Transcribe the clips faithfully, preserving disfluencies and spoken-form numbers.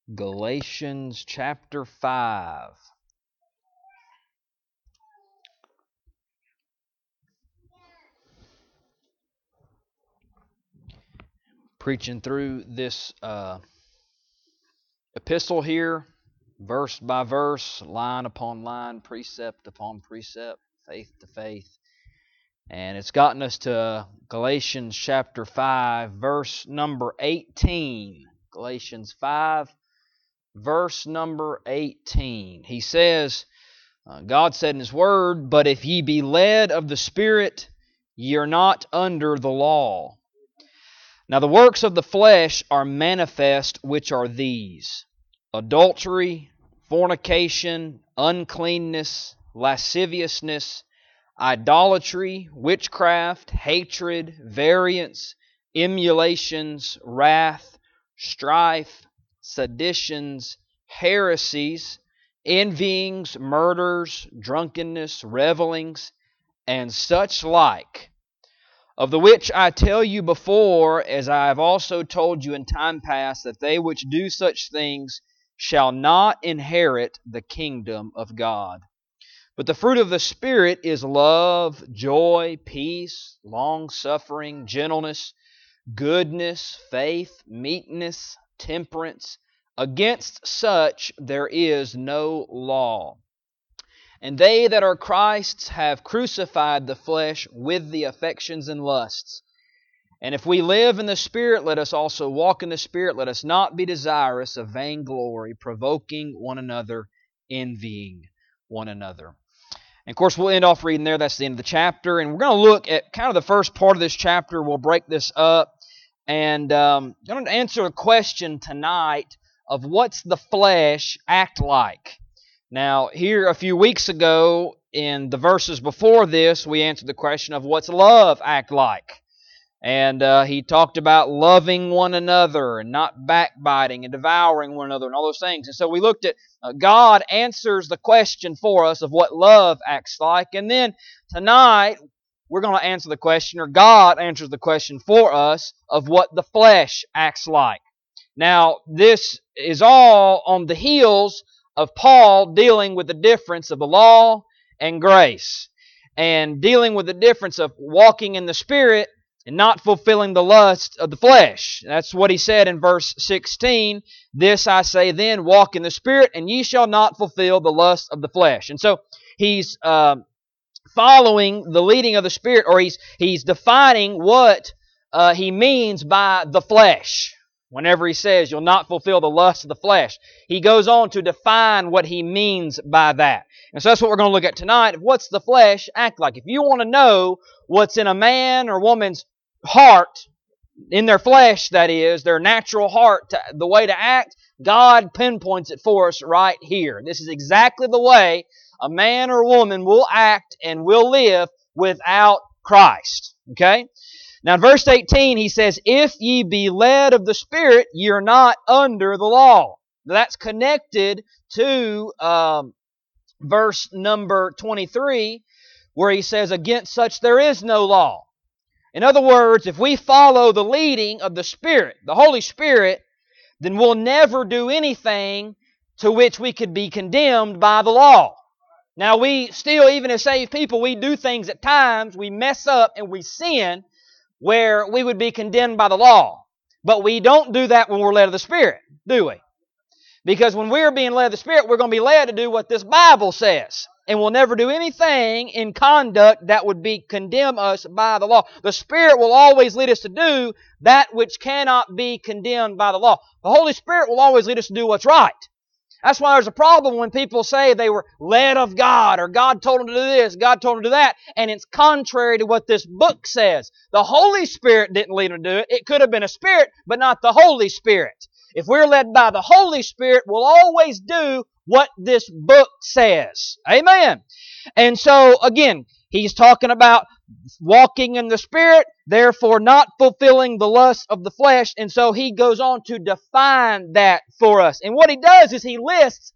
Galatians chapter five. Preaching through this uh, epistle here, verse by verse, line upon line, precept upon precept, faith to faith. And it's gotten us to Galatians chapter five, verse number eighteen. Galatians five, verse number eighteen. He says, uh, God said in His Word, "But if ye be led of the Spirit, ye are not under the law. Now the works of the flesh are manifest, which are these: adultery, fornication, uncleanness, lasciviousness, idolatry, witchcraft, hatred, variance, emulations, wrath, strife, seditions, heresies, envyings, murders, drunkenness, revelings, and such like. Of the which I tell you before, as I have also told you in time past, that they which do such things shall not inherit the kingdom of God. But the fruit of the Spirit is love, joy, peace, long-suffering, gentleness, goodness, faith, meekness, temperance. Against such there is no law. And they that are Christ's have crucified the flesh with the affections and lusts. And if we live in the Spirit, let us also walk in the Spirit. Let us not be desirous of vainglory, provoking one another, envying one another." And of course, we'll end off reading there. That's the end of the chapter. And we're going to look at kind of the first part of this chapter. We'll break this up. And um, I'm going to answer a question tonight of what's the flesh act like. Now, here a few weeks ago, in the verses before this, we answered the question of what's love act like. And uh, he talked about loving one another and not backbiting and devouring one another and all those things. And so we looked at uh, God answers the question for us of what love acts like. And then tonight, we're going to answer the question, or God answers the question for us, of what the flesh acts like. Now, this is all on the heels of Paul dealing with the difference of the law and grace, and dealing with the difference of walking in the Spirit and not fulfilling the lust of the flesh. That's what he said in verse sixteen. "This I say then, walk in the Spirit, and ye shall not fulfill the lust of the flesh." And so he's uh, following the leading of the Spirit, or he's he's defining what uh, he means by the flesh. Whenever he says, "You'll not fulfill the lust of the flesh," he goes on to define what he means by that. And so that's what we're going to look at tonight. What's the flesh act like? If you want to know what's in a man or woman's heart, in their flesh, that is, their natural heart, to, the way to act, God pinpoints it for us right here. This is exactly the way a man or woman will act and will live without Christ. Okay? Now in verse eighteen, he says, "If ye be led of the Spirit, ye are not under the law." Now, that's connected to um, verse number twenty-three, where he says, "Against such there is no law." In other words, if we follow the leading of the Spirit, the Holy Spirit, then we'll never do anything to which we could be condemned by the law. Now we still, even as saved people, we do things at times, we mess up and we sin, where we would be condemned by the law. But we don't do that when we're led of the Spirit, do we? Because when we're being led of the Spirit, we're going to be led to do what this Bible says. And we'll never do anything in conduct that would be condemn us by the law. The Spirit will always lead us to do that which cannot be condemned by the law. The Holy Spirit will always lead us to do what's right. That's why there's a problem when people say they were led of God, or God told them to do this, God told them to do that, and it's contrary to what this book says. The Holy Spirit didn't lead them to do it. It could have been a spirit, but not the Holy Spirit. If we're led by the Holy Spirit, we'll always do what this book says. Amen. And so, again, he's talking about walking in the Spirit, therefore not fulfilling the lust of the flesh. And so he goes on to define that for us. And what he does is he lists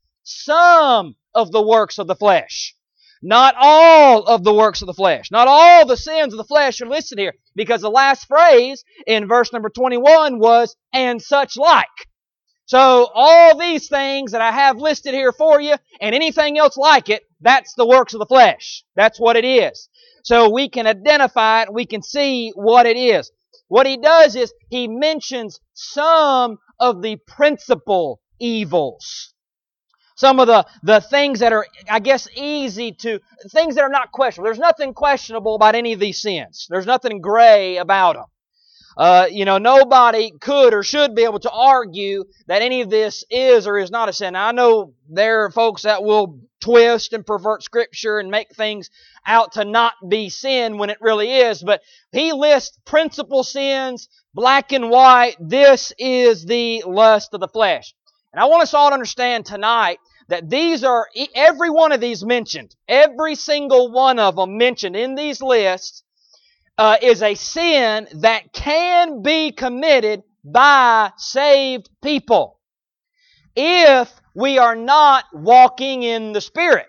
some of the works of the flesh. Not all of the works of the flesh. Not all the sins of the flesh are listed here. Because the last phrase in verse number twenty-one was, "and such like." So all these things that I have listed here for you, and anything else like it, that's the works of the flesh. That's what it is. So we can identify it, we can see what it is. What he does is he mentions some of the principal evils. Some of the, the things that are, I guess, easy to, things that are not questionable. There's nothing questionable about any of these sins. There's nothing gray about them. Uh, you know, nobody could or should be able to argue that any of this is or is not a sin. Now, I know there are folks that will twist and pervert Scripture and make things out to not be sin when it really is, but he lists principal sins, black and white. This is the lust of the flesh. And I want us all to understand tonight that these are, every one of these mentioned, every single one of them mentioned in these lists, Uh, is a sin that can be committed by saved people if we are not walking in the Spirit.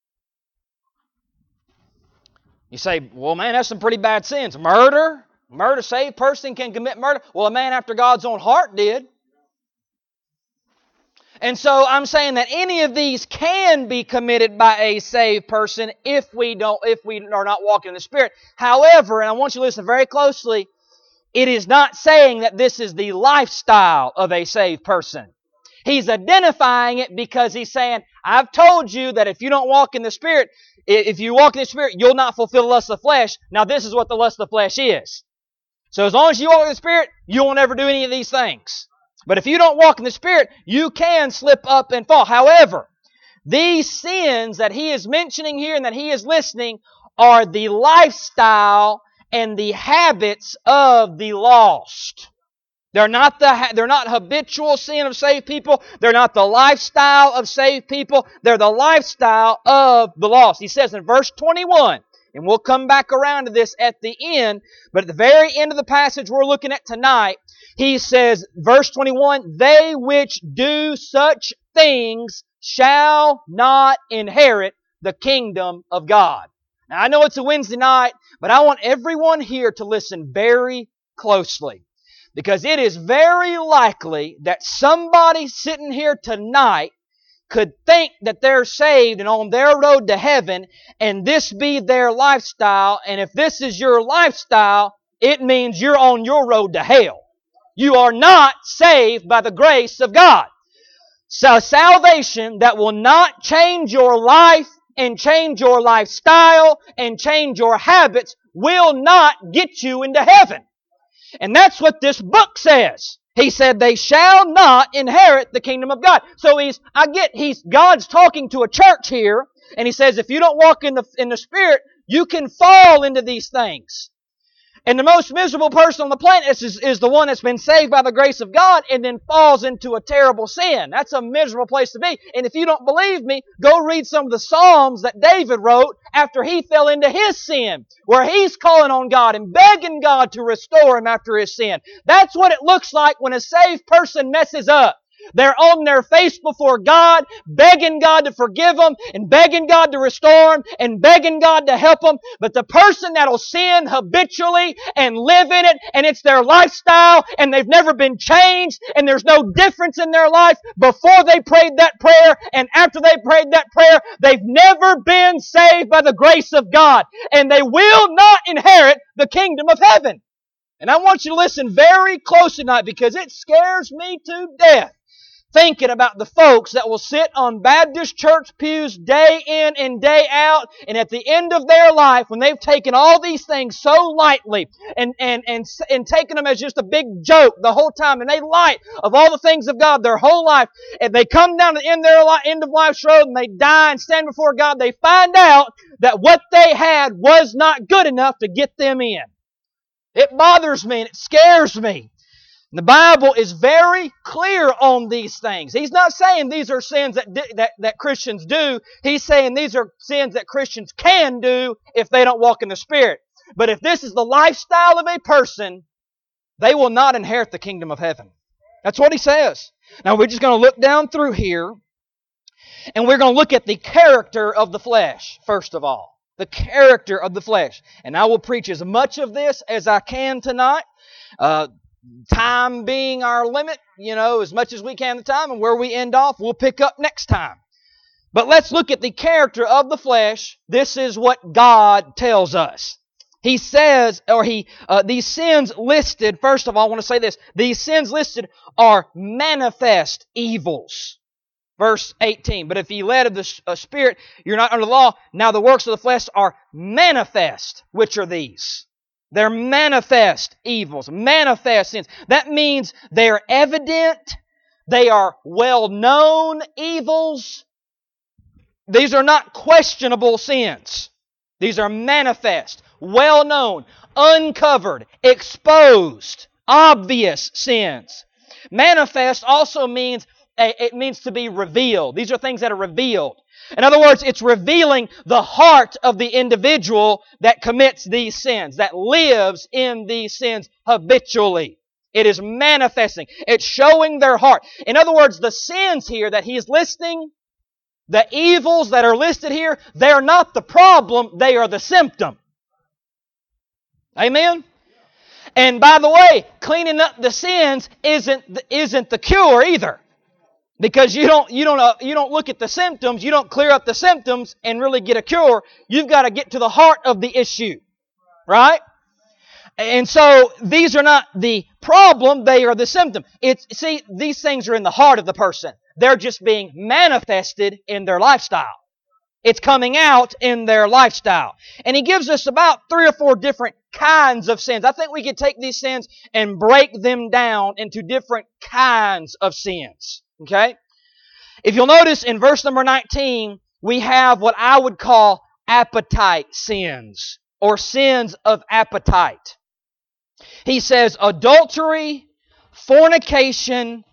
You say, well, man, that's some pretty bad sins. Murder? Murder, a saved person can commit murder? Well, a man after God's own heart did. And so I'm saying that any of these can be committed by a saved person if we don't, if we are not walking in the Spirit. However, and I want you to listen very closely, it is not saying that this is the lifestyle of a saved person. He's identifying it because he's saying, I've told you that if you don't walk in the Spirit, if you walk in the Spirit, you'll not fulfill the lust of the flesh. Now this is what the lust of the flesh is. So as long as you walk in the Spirit, you won't ever do any of these things. But if you don't walk in the Spirit, you can slip up and fall. However, these sins that he is mentioning here and that he is listing are the lifestyle and the habits of the lost. They're not the they're not habitual sin of saved people. They're not the lifestyle of saved people. They're the lifestyle of the lost. He says in verse twenty-one, and we'll come back around to this at the end, but at the very end of the passage we're looking at tonight, he says, verse twenty-one, they which do such things shall not inherit the kingdom of God. Now, I know it's a Wednesday night, but I want everyone here to listen very closely, because it is very likely that somebody sitting here tonight could think that they're saved and on their road to heaven, and this be their lifestyle, and if this is your lifestyle, it means you're on your road to hell. You are not saved by the grace of God. So salvation that will not change your life and change your lifestyle and change your habits will not get you into heaven. And that's what this book says. He said they shall not inherit the kingdom of God. So he's, I get, he's, God's talking to a church here, and he says if you don't walk in the, in the Spirit, you can fall into these things. And the most miserable person on the planet is, is the one that's been saved by the grace of God and then falls into a terrible sin. That's a miserable place to be. And if you don't believe me, go read some of the Psalms that David wrote after he fell into his sin, where he's calling on God and begging God to restore him after his sin. That's what it looks like when a saved person messes up. They're on their face before God, begging God to forgive them, and begging God to restore them, and begging God to help them. But the person that'll sin habitually and live in it, and it's their lifestyle, and they've never been changed, and there's no difference in their life before they prayed that prayer, and after they prayed that prayer, they've never been saved by the grace of God, and they will not inherit the kingdom of heaven. And I want you to listen very close tonight, because it scares me to death thinking about the folks that will sit on Baptist church pews day in and day out, and at the end of their life, when they've taken all these things so lightly and, and, and, and taken them as just a big joke the whole time, and they light of all the things of God their whole life, and they come down to the end of their life, end of life's road, and they die and stand before God, they find out that what they had was not good enough to get them in. It bothers me and it scares me. The Bible is very clear on these things. He's not saying these are sins that, that, that Christians do. He's saying these are sins that Christians can do if they don't walk in the Spirit. But if this is the lifestyle of a person, they will not inherit the kingdom of heaven. That's what he says. Now we're just going to look down through here, and we're going to look at the character of the flesh, first of all. The character of the flesh. And I will preach as much of this as I can tonight. Uh, time being our limit, you know, as much as we can at the time, and where we end off, we'll pick up next time. But let's look at the character of the flesh. This is what God tells us. He says, or he, uh, these sins listed, first of all, I want to say this. These sins listed are manifest evils. Verse eighteen, but if ye led of the uh, Spirit, you're not under the law. Now the works of the flesh are manifest. Which are these? They're manifest evils, manifest sins. That means they're evident. They are well-known evils. These are not questionable sins. These are manifest, well-known, uncovered, exposed, obvious sins. Manifest also means it means to be revealed. These are things that are revealed. In other words, it's revealing the heart of the individual that commits these sins, that lives in these sins habitually. It is manifesting. It's showing their heart. In other words, the sins here that he's listing, the evils that are listed here, they're not the problem, they are the symptom. Amen? And by the way, cleaning up the sins isn't the, isn't the cure either. Because you don't you don't uh, you don't look at the symptoms, you don't clear up the symptoms and really get a cure. You've got to get to the heart of the issue. Right? And so these are not the problem, they are the symptom. It's see, these things are in the heart of the person. They're just being manifested in their lifestyle. It's coming out in their lifestyle. And he gives us about three or four different kinds of sins. I think we could take these sins and break them down into different kinds of sins. Okay? If you'll notice in verse number nineteen, we have what I would call appetite sins, or sins of appetite. He says adultery, fornication,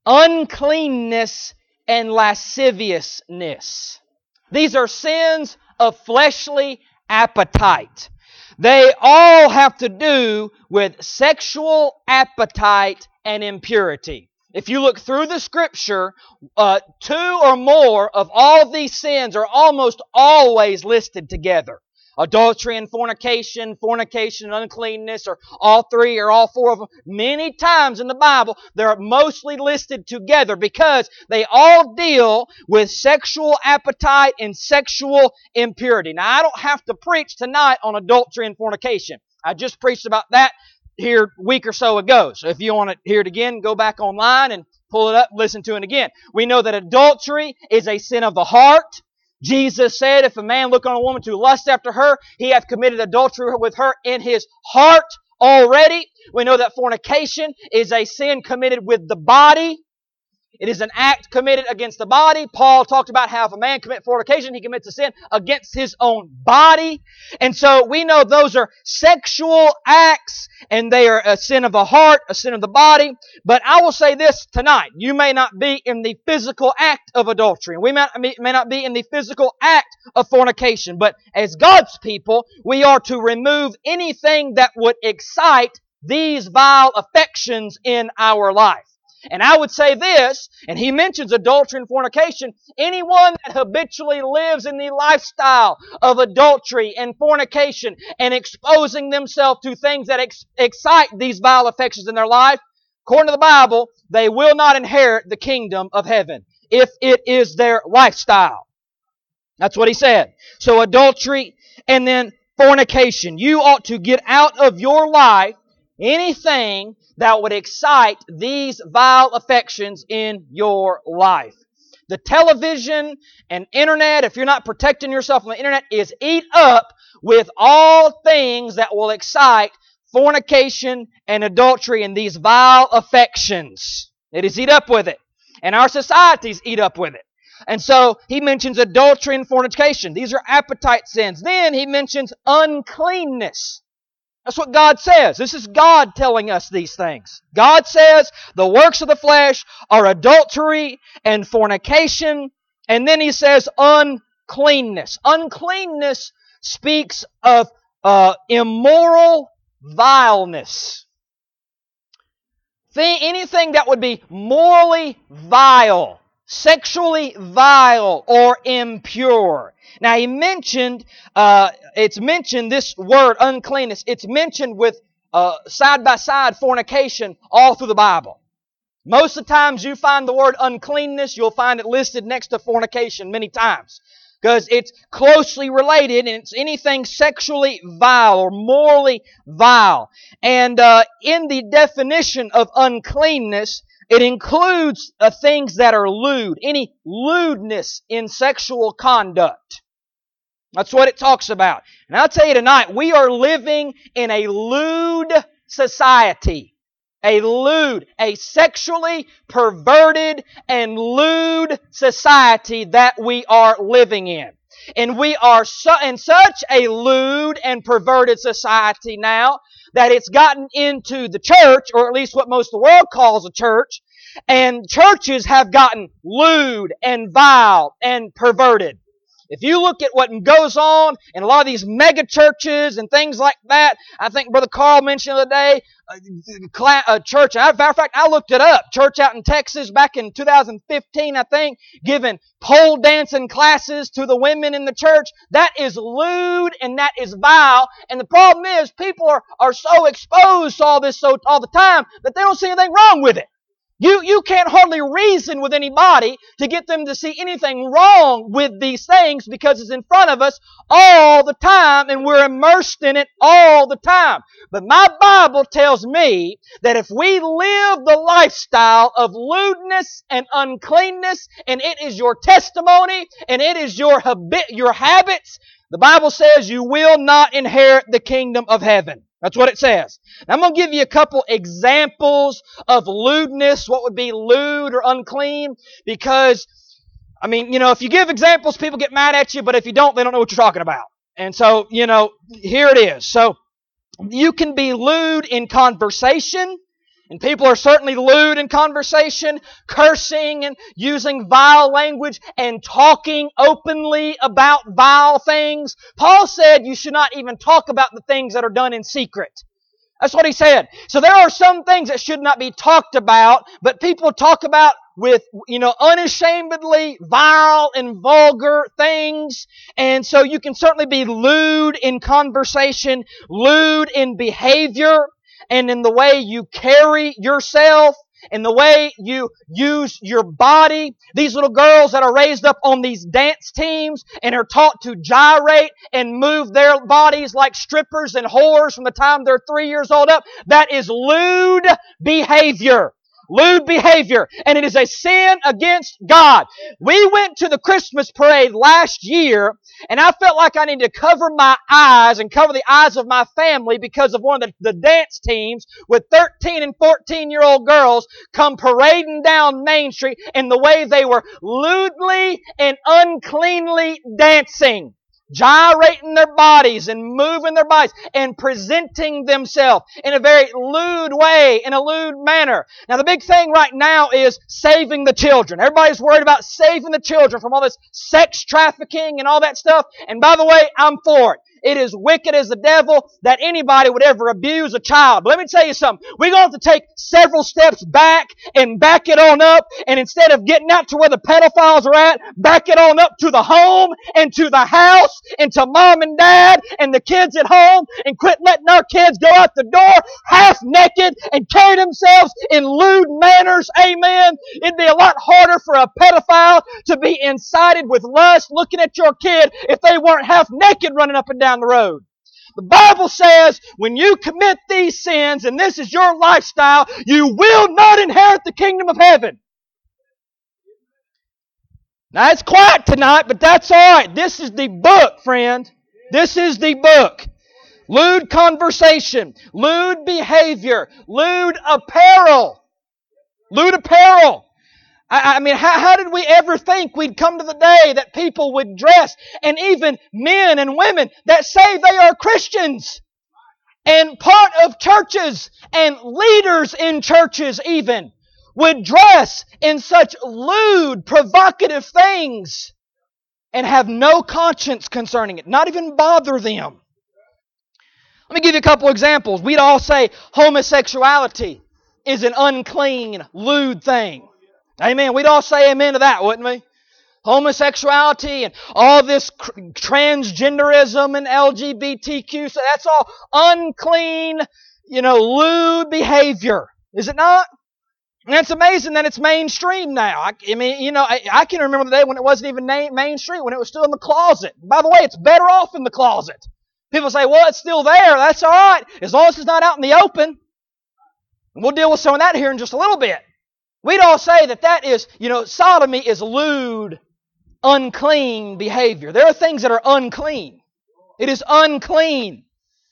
uncleanness, and lasciviousness. These are sins of fleshly appetite. They all have to do with sexual appetite and impurity. If you look through the Scripture, uh, two or more of all of these sins are almost always listed together. Adultery and fornication, fornication and uncleanness, or all three or all four of them. Many times in the Bible, they're mostly listed together because they all deal with sexual appetite and sexual impurity. Now, I don't have to preach tonight on adultery and fornication. I just preached about that here a week or so ago. So if you want to hear it again, go back online and pull it up, listen to it again. We know that adultery is a sin of the heart. Jesus said, if a man look on a woman to lust after her, he hath committed adultery with her in his heart already. We know that fornication is a sin committed with the body. It is an act committed against the body. Paul talked about how if a man commits fornication, he commits a sin against his own body. And so we know those are sexual acts, and they are a sin of the heart, a sin of the body. But I will say this tonight. You may not be in the physical act of adultery. We may, may not be in the physical act of fornication. But as God's people, we are to remove anything that would excite these vile affections in our life. And I would say this, and he mentions adultery and fornication. Anyone that habitually lives in the lifestyle of adultery and fornication and exposing themselves to things that ex- excite these vile affections in their life, according to the Bible, they will not inherit the kingdom of heaven if it is their lifestyle. That's what he said. So adultery and then fornication. You ought to get out of your life anything that would excite these vile affections in your life. The television and internet, if you're not protecting yourself on the internet, is eat up with all things that will excite fornication and adultery and these vile affections. It is eat up with it. And our societies eat up with it. And so he mentions adultery and fornication. These are appetite sins. Then he mentions uncleanness. That's what God says. This is God telling us these things. God says the works of the flesh are adultery and fornication. And then he says uncleanness. Uncleanness speaks of uh, immoral vileness. Think, anything that would be morally vile, sexually vile, or impure. Now he mentioned, uh, it's mentioned this word uncleanness. It's mentioned with uh, side-by-side fornication all through the Bible. Most of the times you find the word uncleanness, you'll find it listed next to fornication many times. Because it's closely related, and it's anything sexually vile or morally vile. And uh, in the definition of uncleanness, it includes uh, things that are lewd, any lewdness in sexual conduct. That's what it talks about. And I'll tell you tonight, we are living in a lewd society. A lewd, a sexually perverted and lewd society that we are living in. And we are so, in such a lewd and perverted society now that it's gotten into the church, or at least what most of the world calls a church, and churches have gotten lewd and vile and perverted. If you look at what goes on in a lot of these mega churches and things like that, I think Brother Carl mentioned the other day, a church, as a matter of fact, I looked it up, church out in Texas back in two thousand fifteen, I think, giving pole dancing classes to the women in the church. That is lewd and that is vile. And the problem is people are, are so exposed to all this so, all the time that they don't see anything wrong with it. You, you can't hardly reason with anybody to get them to see anything wrong with these things because it's in front of us all the time and we're immersed in it all the time. But my Bible tells me that if we live the lifestyle of lewdness and uncleanness, and it is your testimony and it is your habit, your habits, the Bible says you will not inherit the kingdom of heaven. That's what it says. Now, I'm going to give you a couple examples of lewdness, what would be lewd or unclean, because, I mean, you know, if you give examples, people get mad at you, but if you don't, they don't know what you're talking about. And so, you know, here it is. So, you can be lewd in conversation, and people are certainly lewd in conversation, cursing and using vile language and talking openly about vile things. Paul said you should not even talk about the things that are done in secret. That's what he said. So there are some things that should not be talked about, but people talk about with, you know, unashamedly vile and vulgar things. And so you can certainly be lewd in conversation, lewd in behavior, and in the way you carry yourself, in the way you use your body. These little girls that are raised up on these dance teams and are taught to gyrate and move their bodies like strippers and whores from the time they're three years old up, that is lewd behavior. Lewd behavior. And it is a sin against God. We went to the Christmas parade last year, and I felt like I needed to cover my eyes and cover the eyes of my family because of one of the, the dance teams with thirteen and fourteen year old girls come parading down Main Street in the way they were lewdly and uncleanly dancing. Gyrating their bodies and moving their bodies and presenting themselves in a very lewd way, in a lewd manner. Now the big thing right now is saving the children. Everybody's worried about saving the children from all this sex trafficking and all that stuff. And by the way, I'm for it. It is wicked as the devil that anybody would ever abuse a child. But let me tell you something. We're going to have to take several steps back and back it on up. And instead of getting out to where the pedophiles are at, back it on up to the home and to the house and to mom and dad and the kids at home, and quit letting our kids go out the door half naked and carry themselves in lewd manners. Amen. It'd be a lot harder for a pedophile to be incited with lust looking at your kid if they weren't half naked running up and down the road. The Bible says when you commit these sins and this is your lifestyle, you will not inherit the kingdom of heaven. Now it's quiet tonight, but that's all right. This is the book, friend. This is the book. Lewd conversation, lewd behavior, lewd apparel. Lewd apparel. I, I mean, how, how did we ever think we'd come to the day that people would dress, and even men and women that say they are Christians and part of churches and leaders in churches even would dress in such lewd, provocative things and have no conscience concerning it, not even bother them. Let me give you a couple examples. We'd all say homosexuality is an unclean, lewd thing. Amen. We'd all say amen to that, wouldn't we? Homosexuality and all this transgenderism and L G B T Q, so that's all unclean, you know, lewd behavior. Is it not? And it's amazing that it's mainstream now. I, I mean, you know, I, I can remember the day when it wasn't even na- mainstream, when it was still in the closet. By the way, it's better off in the closet. People say, well, it's still there. That's all right, as long as it's not out in the open. And we'll deal with some of that here in just a little bit. We'd all say that that is, you know, sodomy is lewd, unclean behavior. There are things that are unclean. It is unclean.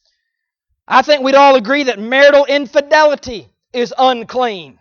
I think we'd all agree that marital infidelity is unclean.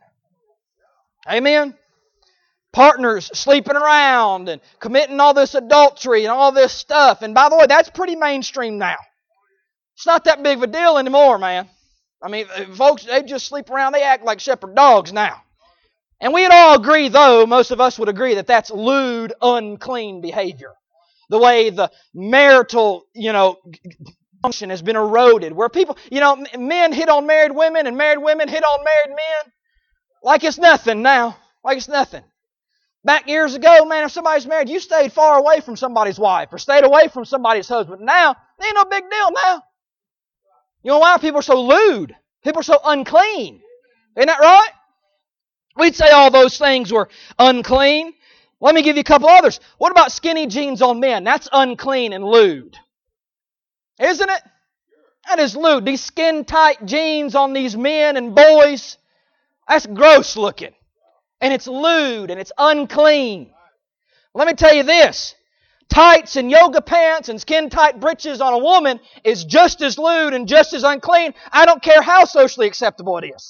Amen? Partners sleeping around and committing all this adultery and all this stuff. And by the way, that's pretty mainstream now. It's not that big of a deal anymore, man. I mean, folks, they just sleep around. They act like shepherd dogs now. And we'd all agree, though, most of us would agree that that's lewd, unclean behavior. The way the marital, you know, function has been eroded. Where people, you know, men hit on married women and married women hit on married men like it's nothing now. Like it's nothing. Back years ago, man, if somebody's married, you stayed far away from somebody's wife or stayed away from somebody's husband. Now, it ain't no big deal now. You know why? People are so lewd. People are so unclean. Isn't that right? We'd say all those things were unclean. Let me give you a couple others. What about skinny jeans on men? That's unclean and lewd. Isn't it? That is lewd. These skin-tight jeans on these men and boys, that's gross looking. And it's lewd and it's unclean. Let me tell you this. Tights and yoga pants and skin-tight breeches on a woman is just as lewd and just as unclean. I don't care how socially acceptable it is.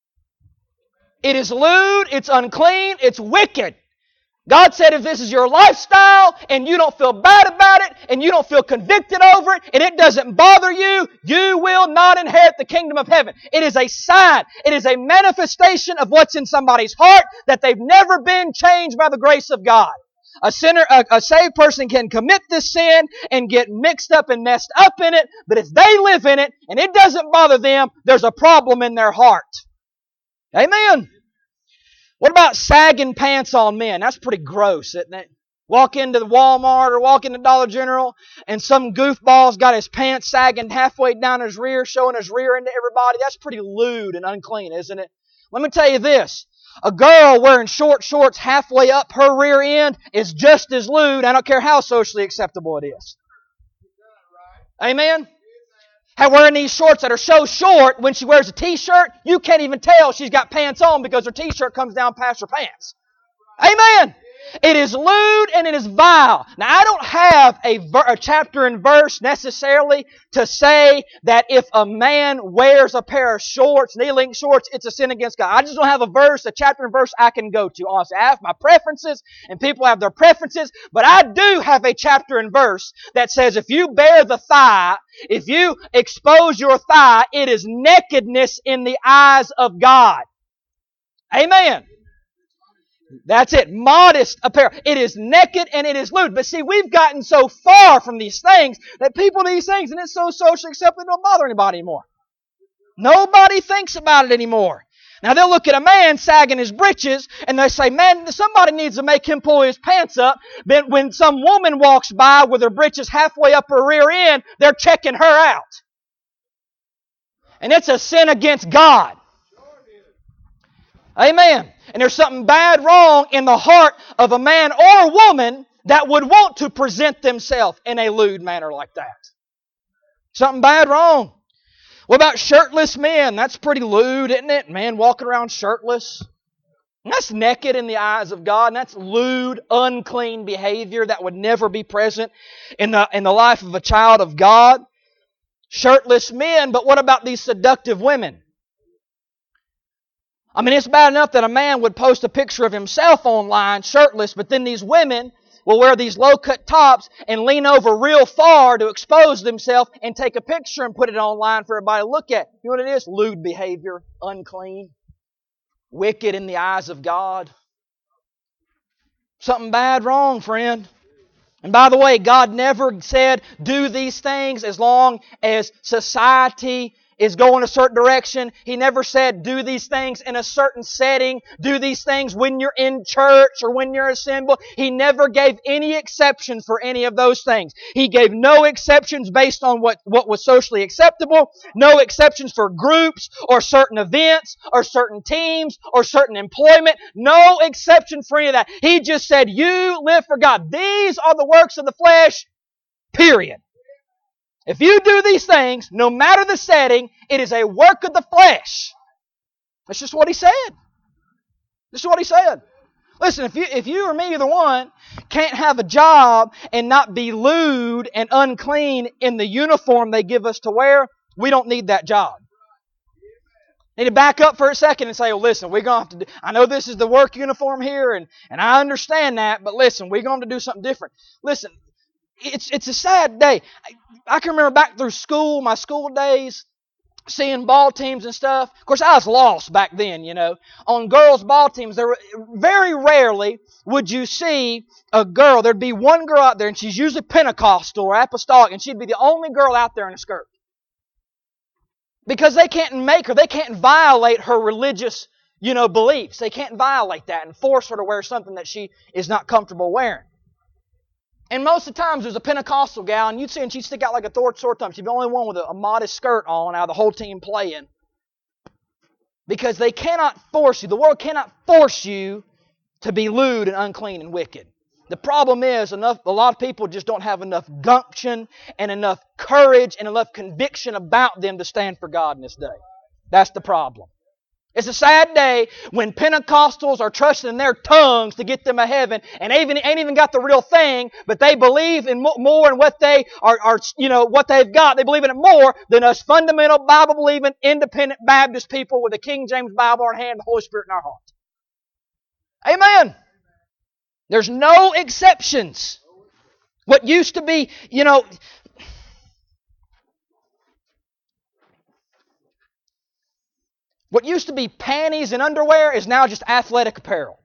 It is lewd, it's unclean, it's wicked. God said if this is your lifestyle and you don't feel bad about it and you don't feel convicted over it and it doesn't bother you, you will not inherit the kingdom of heaven. It is a sign. It is a manifestation of what's in somebody's heart that they've never been changed by the grace of God. A sinner, a, a saved person can commit this sin and get mixed up and messed up in it, but if they live in it and it doesn't bother them, there's a problem in their heart. Amen. What about sagging pants on men? That's pretty gross, isn't it? Walk into the Walmart or walk into Dollar General and some goofball's got his pants sagging halfway down his rear, showing his rear into everybody. That's pretty lewd and unclean, isn't it? Let me tell you this. A girl wearing short shorts halfway up her rear end is just as lewd. I don't care how socially acceptable it is. Amen? How wearing these shorts that are so short, when she wears a t-shirt, you can't even tell she's got pants on because her t-shirt comes down past her pants. Amen. It is lewd and it is vile. Now, I don't have a, ver- a chapter and verse necessarily to say that if a man wears a pair of shorts, knee-length shorts, it's a sin against God. I just don't have a verse, a chapter and verse I can go to. Honestly, I have my preferences and people have their preferences, but I do have a chapter and verse that says if you bare the thigh, if you expose your thigh, it is nakedness in the eyes of God. Amen. That's it. Modest apparel. It is naked and it is lewd. But see, we've gotten so far from these things that people do these things and it's so socially accepted it don't bother anybody anymore. Nobody thinks about it anymore. Now they'll look at a man sagging his breeches and they say, man, somebody needs to make him pull his pants up. But when some woman walks by with her breeches halfway up her rear end, they're checking her out. And it's a sin against God. Amen. And there's something bad wrong in the heart of a man or woman that would want to present themselves in a lewd manner like that. Something bad wrong. What about shirtless men? That's pretty lewd, isn't it? Man walking around shirtless. And that's naked in the eyes of God. And that's lewd, unclean behavior that would never be present in the, in the life of a child of God. Shirtless men, but what about these seductive women? I mean, it's bad enough that a man would post a picture of himself online shirtless, but then these women will wear these low-cut tops and lean over real far to expose themselves and take a picture and put it online for everybody to look at. You know what it is? Lewd behavior, unclean, wicked in the eyes of God. Something bad wrong, friend. And by the way, God never said do these things as long as society is go in a certain direction. He never said do these things in a certain setting. Do these things when you're in church or when you're assembled. He never gave any exceptions for any of those things. He gave no exceptions based on what, what was socially acceptable. No exceptions for groups or certain events or certain teams or certain employment. No exception for any of that. He just said you live for God. These are the works of the flesh, period. If you do these things, no matter the setting, it is a work of the flesh. That's just what He said. This is what He said. Listen, if you if you or me, either one, can't have a job and not be lewd and unclean in the uniform they give us to wear, we don't need that job. Need to back up for a second and say, well, listen, we're going to have to do, I know this is the work uniform here, and, and I understand that, but listen, we're going to do something different. Listen, It's it's a sad day. I, I can remember back through school, my school days, seeing ball teams and stuff. Of course, I was lost back then, you know. On girls' ball teams, there were, very rarely would you see a girl. There'd be one girl out there, and she's usually Pentecostal or Apostolic, and she'd be the only girl out there in a skirt. Because they can't make her, they can't violate her religious, you know, beliefs. They can't violate that and force her to wear something that she is not comfortable wearing. And most of the times, there's a Pentecostal gal, and you'd see, and she'd stick out like a sore thumb. She'd be the only one with a, a modest skirt on out of the whole team playing. Because they cannot force you. The world cannot force you to be lewd and unclean and wicked. The problem is, enough. a lot of people just don't have enough gumption and enough courage and enough conviction about them to stand for God in this day. That's the problem. It's a sad day when Pentecostals are trusting in their tongues to get them to heaven, and even ain't even got the real thing, but they believe in more in what they are, are, you know, what they've got. They believe in it more than us fundamental Bible believing independent Baptist people with the King James Bible in our hand, and the Holy Spirit in our heart. Amen. There's no exceptions. What used to be, you know. What used to be panties and underwear is now just athletic apparel.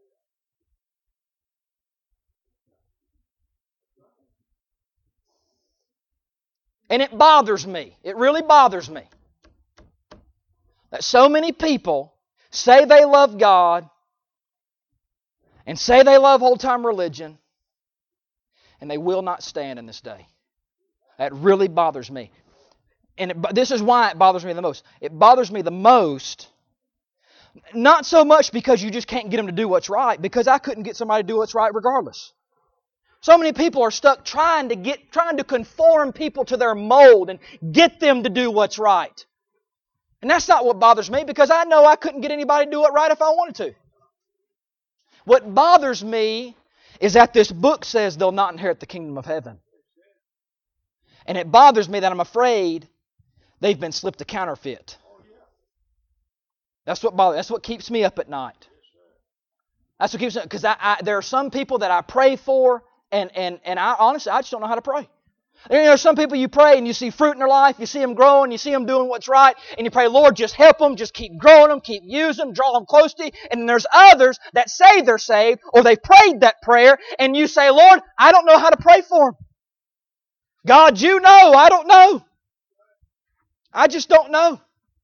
And it bothers me. It really bothers me that so many people say they love God and say they love old-time religion, and they will not stand in this day. That really bothers me. And it, this is why it bothers me the most. It bothers me the most, not so much because you just can't get them to do what's right, because I couldn't get somebody to do what's right regardless. So many people are stuck trying to get, trying to conform people to their mold and get them to do what's right. And that's not what bothers me, because I know I couldn't get anybody to do it right if I wanted to. What bothers me is that this book says they'll not inherit the kingdom of heaven. And it bothers me that I'm afraid they've been slipped a counterfeit. That's what bothers. That's what keeps me up at night. That's what keeps me, because I, I, there are some people that I pray for, and and and I honestly I just don't know how to pray. You know, some people you pray and you see fruit in their life, you see them growing, you see them doing what's right, and you pray, Lord, just help them, just keep growing them, keep using them, draw them close to you. And then there's others that say they're saved, or they've prayed that prayer, and you say, Lord, I don't know how to pray for them. God, you know, I don't know. I just don't know.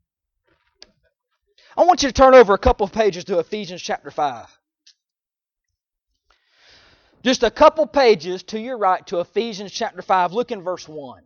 I want you to turn over a couple of pages to Ephesians chapter five. Just a couple pages to your right to Ephesians chapter five. Look in verse one.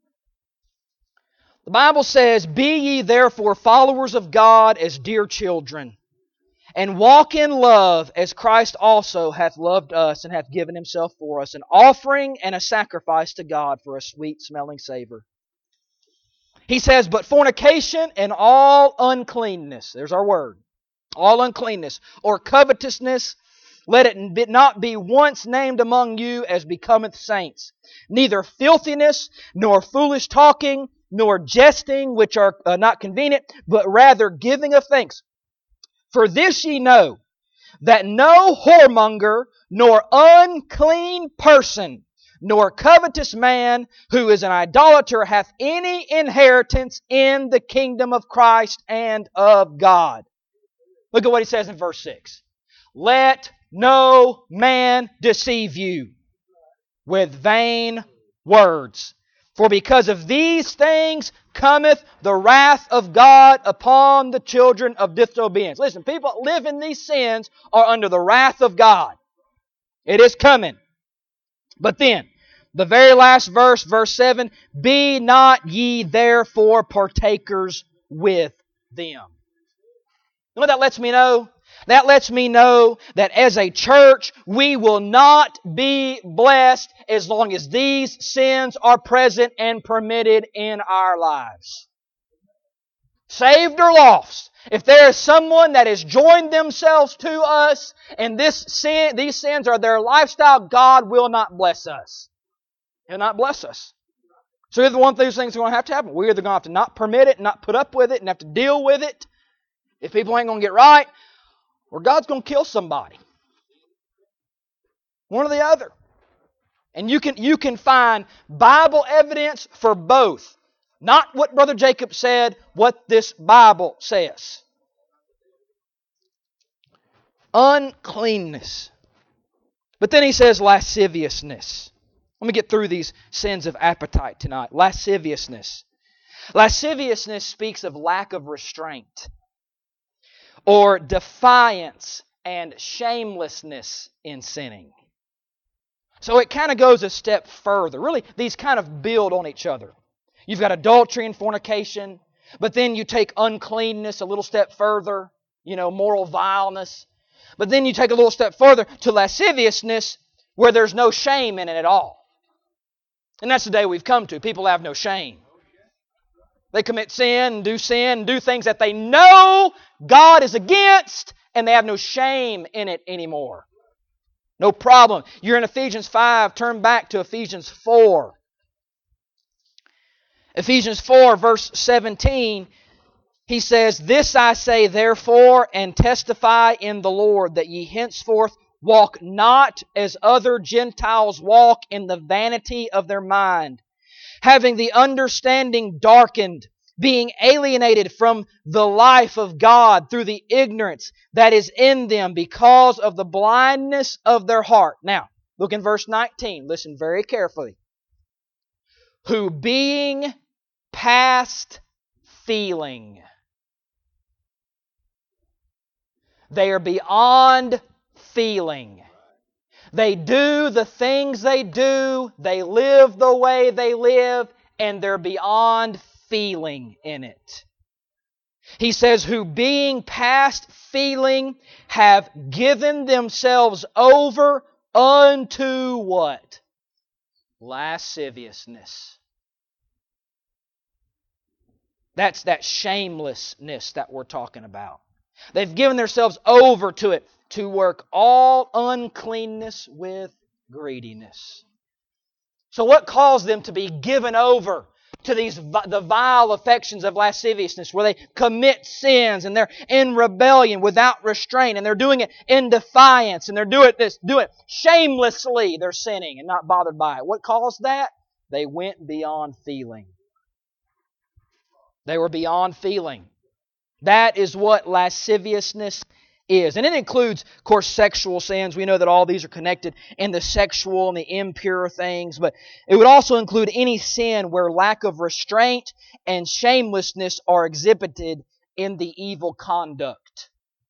The Bible says, Be ye therefore followers of God as dear children, and walk in love as Christ also hath loved us and hath given Himself for us, an offering and a sacrifice to God for a sweet-smelling savor. He says, But fornication and all uncleanness, there's our word, all uncleanness, or covetousness, let it not be once named among you as becometh saints. Neither filthiness, nor foolish talking, nor jesting, which are uh, not convenient, but rather giving of thanks. For this ye know, that no whoremonger, nor unclean person, nor covetous man, who is an idolater, hath any inheritance in the kingdom of Christ and of God. Look at what he says in verse six. Let no man deceive you with vain words. For because of these things cometh the wrath of God upon the children of disobedience. Listen, people that live in these sins are under the wrath of God. It is coming. But then, the very last verse, verse seven, be not ye therefore partakers with them. You know what that lets me know? That lets me know that as a church, we will not be blessed as long as these sins are present and permitted in our lives. Saved or lost, if there is someone that has joined themselves to us and this sin, these sins are their lifestyle, God will not bless us. He'll not bless us. So either one of those things are going to have to happen. We're either going to have to not permit it, not put up with it, and have to deal with it if people ain't going to get right, or God's going to kill somebody. One or the other. And you can, you can find Bible evidence for both. Not what Brother Jacob said, what this Bible says. Uncleanness. But then he says lasciviousness. Let me get through these sins of appetite tonight. Lasciviousness. Lasciviousness speaks of lack of restraint, or defiance and shamelessness in sinning. So it kind of goes a step further. Really, these kind of build on each other. You've got adultery and fornication, but then you take uncleanness a little step further, you know, moral vileness. But then you take a little step further to lasciviousness, where there's no shame in it at all. And that's the day we've come to. People have no shame. They commit sin and do sin and do things that they know God is against, and they have no shame in it anymore. No problem. You're in Ephesians five. Turn back to Ephesians four. Ephesians four, verse seventeen, he says, This I say therefore, and testify in the Lord, that ye henceforth walk not as other Gentiles walk, in the vanity of their mind, having the understanding darkened, being alienated from the life of God through the ignorance that is in them because of the blindness of their heart. Now, look in verse nineteen. Listen very carefully. Who being past feeling. They are beyond feeling. They do the things they do, they live the way they live, and they're beyond feeling in it. He says, who being past feeling have given themselves over unto what? Lasciviousness. That's that shamelessness that we're talking about. They've given themselves over to it, to work all uncleanness with greediness. So what caused them to be given over to these the vile affections of lasciviousness, where they commit sins and they're in rebellion without restraint, and they're doing it in defiance, and they're doing this, doing it shamelessly. They're sinning and not bothered by it. What caused that? They went beyond feeling. They were beyond feeling. That is what lasciviousness is. And it includes, of course, sexual sins. We know that all these are connected in the sexual and the impure things. But it would also include any sin where lack of restraint and shamelessness are exhibited in the evil conduct.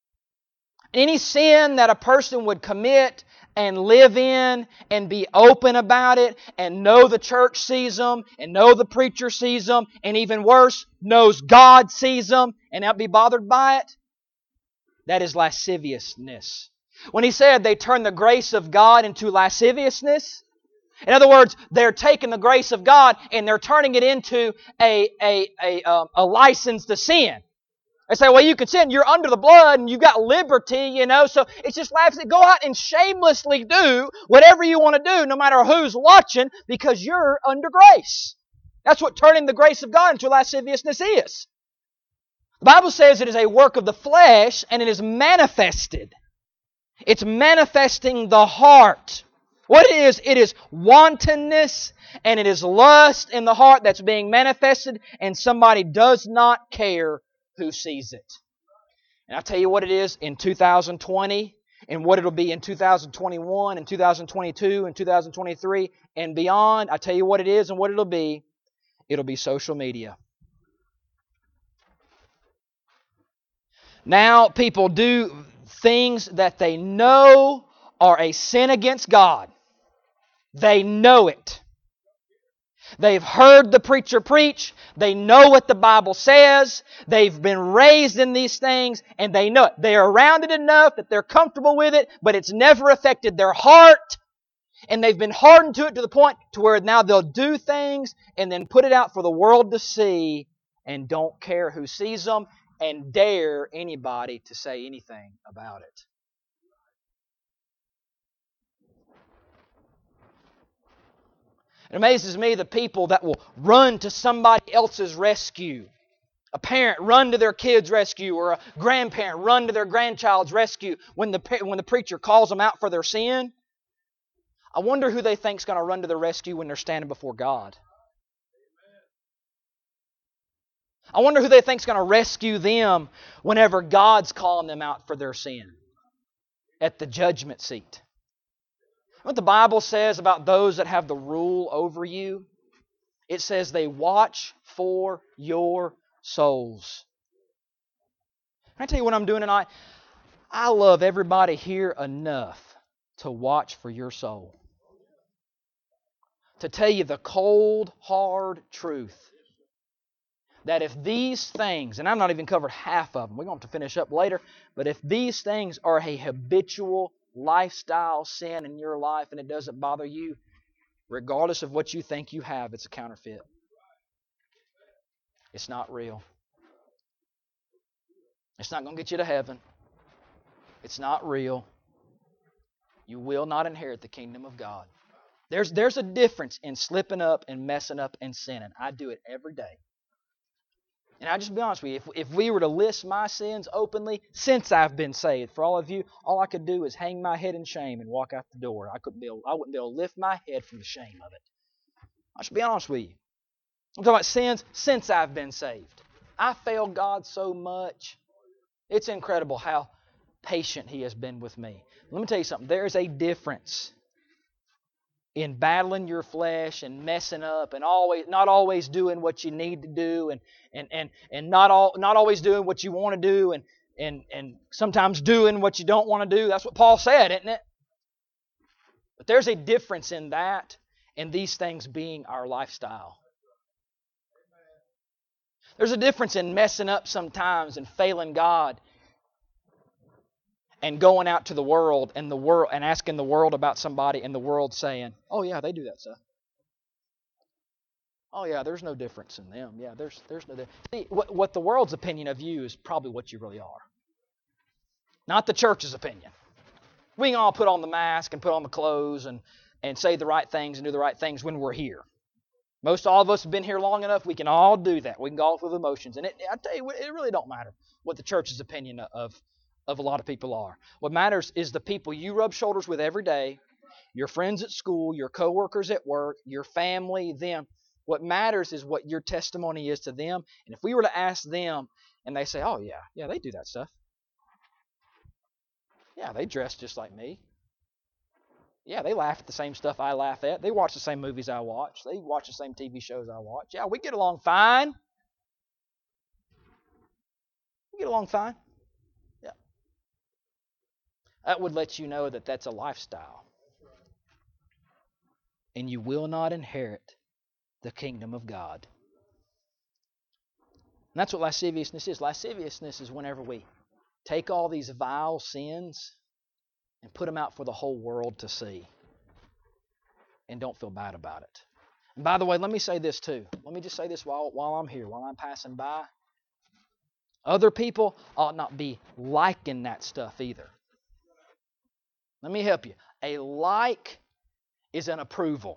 Any sin that a person would commit and live in and be open about it and know the church sees them and know the preacher sees them, and even worse, knows God sees them and not be bothered by it, that is lasciviousness. When he said they turn the grace of God into lasciviousness, in other words, they're taking the grace of God and they're turning it into a, a, a, um, a license to sin. They say, well, you can sin. You're under the blood and you've got liberty, you know. So it's just laughs. Go out and shamelessly do whatever you want to do, no matter who's watching, because you're under grace. That's what turning the grace of God into lasciviousness is. The Bible says it is a work of the flesh, and it is manifested. It's manifesting the heart. What it is, it is wantonness, and it is lust in the heart that's being manifested, and somebody does not care who sees it. And I'll tell you what it is in two thousand twenty, and what it'll be in two thousand twenty-one, and two thousand twenty-two, and two thousand twenty-three, and beyond. I'll tell you what it is and what it'll be. It'll be social media. Now people do things that they know are a sin against God. They know it. They've heard the preacher preach. They know what the Bible says. They've been raised in these things, and they know it. They are around it enough that they're comfortable with it, but it's never affected their heart. And they've been hardened to it to the point to where now they'll do things and then put it out for the world to see and don't care who sees them and dare anybody to say anything about it. It amazes me the people that will run to somebody else's rescue. A parent run to their kid's rescue, or a grandparent run to their grandchild's rescue when the, when the preacher calls them out for their sin. I wonder who they think is going to run to their rescue when they're standing before God. I wonder who they think is going to rescue them whenever God's calling them out for their sin at the judgment seat. What the Bible says about those that have the rule over you, it says they watch for your souls. Can I tell you what I'm doing tonight? I love everybody here enough to watch for your soul. To tell you the cold, hard truth. That if these things, and I'm not even covered half of them, we're going to have to finish up later, but if these things are a habitual lifestyle sin in your life and it doesn't bother you, regardless of what you think you have, it's a counterfeit. It's not real. It's not going to get you to heaven. It's not real. You will not inherit the kingdom of God. There's, there's a difference in slipping up and messing up and sinning. I do it every day. And I'll just be honest with you, if, if we were to list my sins openly since I've been saved, for all of you, all I could do is hang my head in shame and walk out the door. I couldn't be able, I wouldn't be able to lift my head from the shame of it. I should be honest with you. I'm talking about sins since I've been saved. I failed God so much. It's incredible how patient He has been with me. Let me tell you something. There's a difference in battling your flesh and messing up and always not always doing what you need to do and and and, and not all not always doing what you want to do and, and and sometimes doing what you don't want to do. That's what Paul said, isn't it? But there's a difference in that and these things being our lifestyle. There's a difference in messing up sometimes and failing God and going out to the world and the world and asking the world about somebody and the world saying, "Oh yeah, they do that stuff. Oh yeah, there's no difference in them. Yeah, there's there's no difference." See, what, what the world's opinion of you is probably what you really are. Not the church's opinion. We can all put on the mask and put on the clothes and, and say the right things and do the right things when we're here. Most all of us have been here long enough, we can all do that. We can go off with emotions. And it, I tell you, it really don't matter what the church's opinion of of a lot of people are. What matters is the people you rub shoulders with every day, your friends at school, your coworkers at work, your family, them. What matters is what your testimony is to them. And if we were to ask them and they say, "Oh yeah, yeah, they do that stuff. Yeah, they dress just like me. Yeah, they laugh at the same stuff I laugh at. They watch the same movies I watch. They watch the same T V shows I watch. Yeah, we get along fine. We get along fine." That would let you know that that's a lifestyle. And you will not inherit the kingdom of God. And that's what lasciviousness is. Lasciviousness is whenever we take all these vile sins and put them out for the whole world to see and don't feel bad about it. And by the way, let me say this too. Let me just say this while, while I'm here, while I'm passing by. Other people ought not be liking that stuff either. Let me help you. A like is an approval.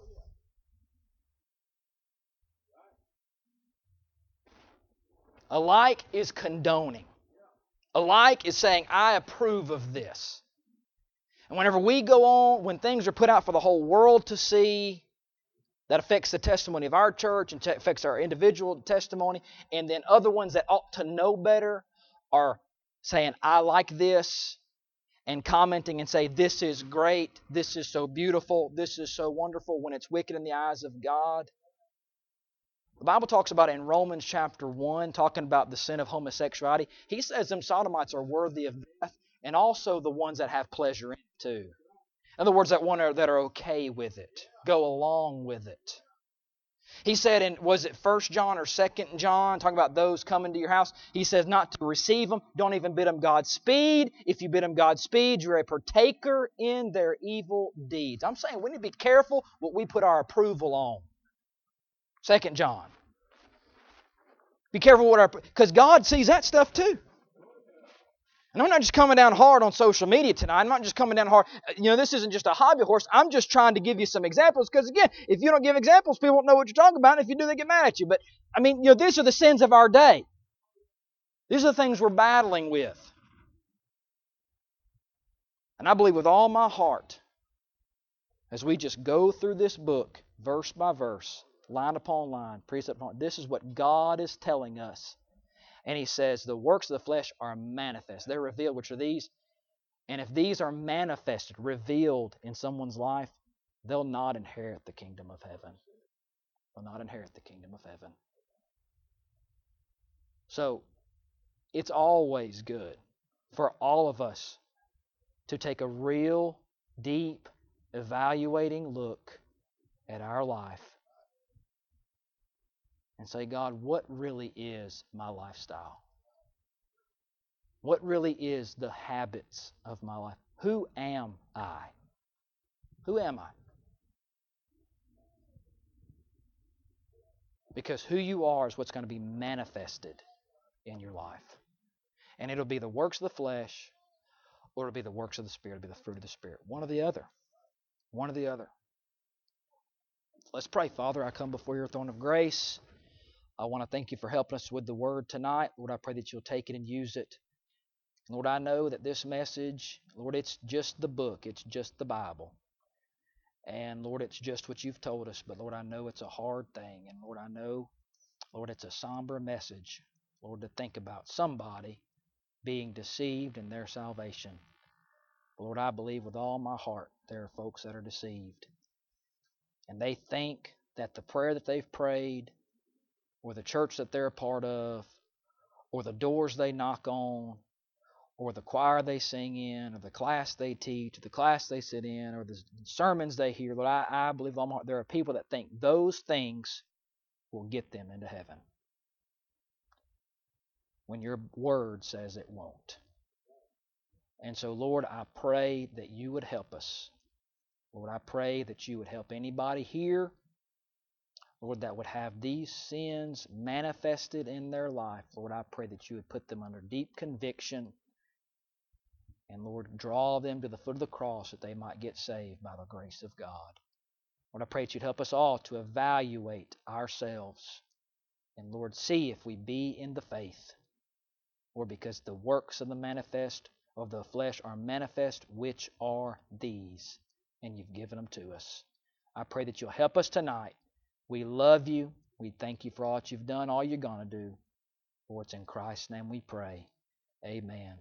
A like is condoning. A like is saying, "I approve of this." And whenever we go on, when things are put out for the whole world to see, that affects the testimony of our church and affects our individual testimony, and then other ones that ought to know better are saying, "I like this," and commenting and say, "This is great, this is so beautiful, this is so wonderful," when it's wicked in the eyes of God. The Bible talks about it in Romans chapter one, talking about the sin of homosexuality. He says them sodomites are worthy of death, and also the ones that have pleasure in it too. In other words, that one are, that are okay with it, go along with it. He said in, was it First John or Second John, talking about those coming to your house, he says not to receive them, don't even bid them Godspeed. If you bid them Godspeed, you're a partaker in their evil deeds. I'm saying we need to be careful what we put our approval on. Second John. Be careful what our, because God sees that stuff too. And I'm not just coming down hard on social media tonight. I'm not just coming down hard. You know, this isn't just a hobby horse. I'm just trying to give you some examples. Because again, if you don't give examples, people won't know what you're talking about. And if you do, they get mad at you. But, I mean, you know, these are the sins of our day. These are the things we're battling with. And I believe with all my heart, as we just go through this book, verse by verse, line upon line, precept upon, this is what God is telling us. And He says, the works of the flesh are manifest. They're revealed, which are these. And if these are manifested, revealed in someone's life, they'll not inherit the kingdom of heaven. They'll not inherit the kingdom of heaven. So, it's always good for all of us to take a real, deep, evaluating look at our life and say, God, what really is my lifestyle? What really is the habits of my life? Who am I? Who am I? Because who you are is what's going to be manifested in your life. And it'll be the works of the flesh, or it'll be the works of the Spirit. It'll be the fruit of the Spirit. One or the other. One or the other. Let's pray. Father, I come before your throne of grace. I want to thank you for helping us with the word tonight. Lord, I pray that you'll take it and use it. Lord, I know that this message, Lord, it's just the book. It's just the Bible. And Lord, it's just what you've told us. But Lord, I know it's a hard thing. And Lord, I know, Lord, it's a somber message. Lord, to think about somebody being deceived in their salvation. Lord, I believe with all my heart there are folks that are deceived. And they think that the prayer that they've prayed, or the church that they're a part of, or the doors they knock on, or the choir they sing in, or the class they teach, or the class they sit in, or the sermons they hear. But I, I believe all my heart there are people that think those things will get them into heaven, when your word says it won't. And so, Lord, I pray that you would help us. Lord, I pray that you would help anybody here, Lord, that would have these sins manifested in their life. Lord, I pray that you would put them under deep conviction. And Lord, draw them to the foot of the cross that they might get saved by the grace of God. Lord, I pray that you'd help us all to evaluate ourselves. And Lord, see if we be in the faith. Lord, because the works of the manifest of the flesh are manifest, which are these. And you've given them to us. I pray that you'll help us tonight. We love you. We thank you for all that you've done, all you're going to do. For it's in Christ's name we pray. Amen.